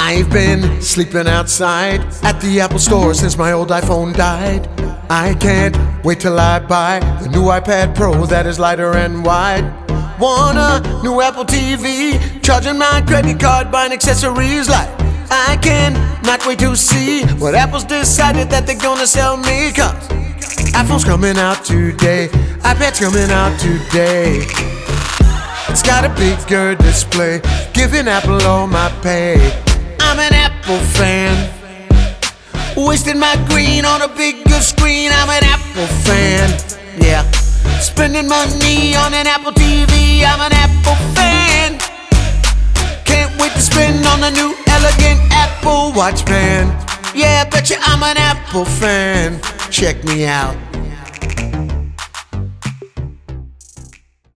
I've been sleeping outside at the Apple store since my old iPhone died. I can't wait till I buy the new iPad Pro that is lighter and wide. Want a new Apple TV, charging my credit card, buying accessories like I can not wait to see what Apple's decided that they're gonna sell me. Cause iPhone's coming out today, iPad's coming out today. It's got a bigger display, giving Apple all my pay. I'm an Apple fan, wasting my green on a bigger screen. I'm an Apple fan, yeah. Spending money on an Apple TV. I'm an Apple fan. Can't wait to spend on a new elegant Apple Watch band. Yeah, betcha I'm an Apple fan. Check me out.